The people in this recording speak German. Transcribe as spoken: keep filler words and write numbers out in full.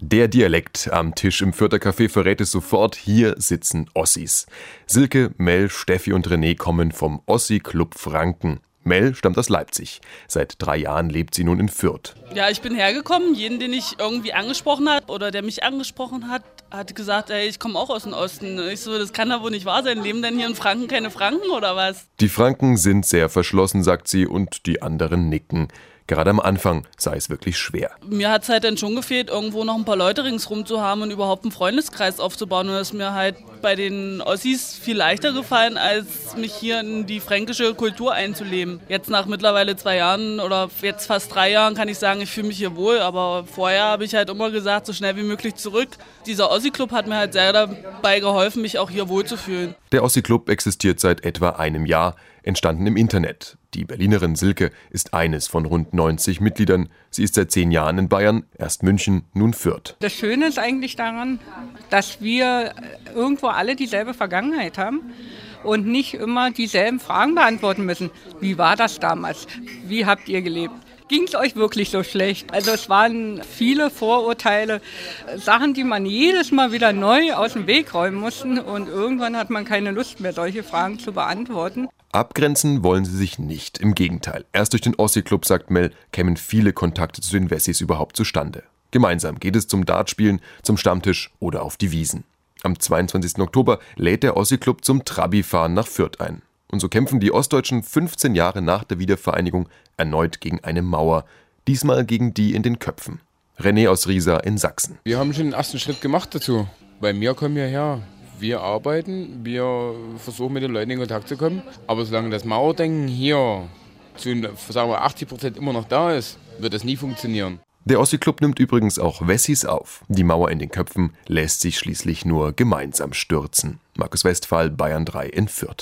Der Dialekt am Tisch im Fürther Café verrät es sofort, hier sitzen Ossis. Silke, Mel, Steffi und René kommen vom Ossi-Club Franken. Mel stammt aus Leipzig. Seit drei Jahren lebt sie nun in Fürth. Ja, ich bin hergekommen. Jeden, den ich irgendwie angesprochen habe oder der mich angesprochen hat, hat gesagt, ey, ich komme auch aus dem Osten. Ich so, das kann doch wohl nicht wahr sein. Leben denn hier in Franken keine Franken oder was? Die Franken sind sehr verschlossen, sagt sie, und die anderen nicken. Gerade am Anfang sei es wirklich schwer. Mir hat es halt dann schon gefehlt, irgendwo noch ein paar Leute ringsrum zu haben und überhaupt einen Freundeskreis aufzubauen. Und das ist mir halt bei den Ossis viel leichter gefallen, als mich hier in die fränkische Kultur einzuleben. Jetzt nach mittlerweile zwei Jahren oder jetzt fast drei Jahren kann ich sagen, ich fühle mich hier wohl. Aber vorher habe ich halt immer gesagt, so schnell wie möglich zurück. Dieser Ossi-Club hat mir halt sehr dabei geholfen, mich auch hier wohlzufühlen. Der Ossi-Club existiert seit etwa einem Jahr, entstanden im Internet. Die Berlinerin Silke ist eines von rund neunzig Mitgliedern. Sie ist seit zehn Jahren in Bayern, erst München, nun Fürth. Das Schöne ist eigentlich daran, dass wir irgendwo alle dieselbe Vergangenheit haben und nicht immer dieselben Fragen beantworten müssen. Wie war das damals? Wie habt ihr gelebt? Ging es euch wirklich so schlecht? Also es waren viele Vorurteile, Sachen, die man jedes Mal wieder neu aus dem Weg räumen musste und irgendwann hat man keine Lust mehr, solche Fragen zu beantworten. Abgrenzen wollen sie sich nicht, im Gegenteil. Erst durch den Ossi-Club, sagt Mel, kämen viele Kontakte zu den Wessis überhaupt zustande. Gemeinsam geht es zum Dartspielen, zum Stammtisch oder auf die Wiesen. Am zweiundzwanzigsten Oktober lädt der Ossi-Club zum Trabi-Fahren nach Fürth ein. Und so kämpfen die Ostdeutschen fünfzehn Jahre nach der Wiedervereinigung erneut gegen eine Mauer. Diesmal gegen die in den Köpfen. René aus Riesa in Sachsen. Wir haben schon den ersten Schritt gemacht dazu. Bei mir kommen wir her. Wir arbeiten, wir versuchen mit den Leuten in Kontakt zu kommen. Aber solange das Mauerdenken hier zu sagen wir, achtzig Prozent immer noch da ist, wird das nie funktionieren. Der Ossi-Club nimmt übrigens auch Wessis auf. Die Mauer in den Köpfen lässt sich schließlich nur gemeinsam stürzen. Markus Westphal, Bayern drei in Fürth.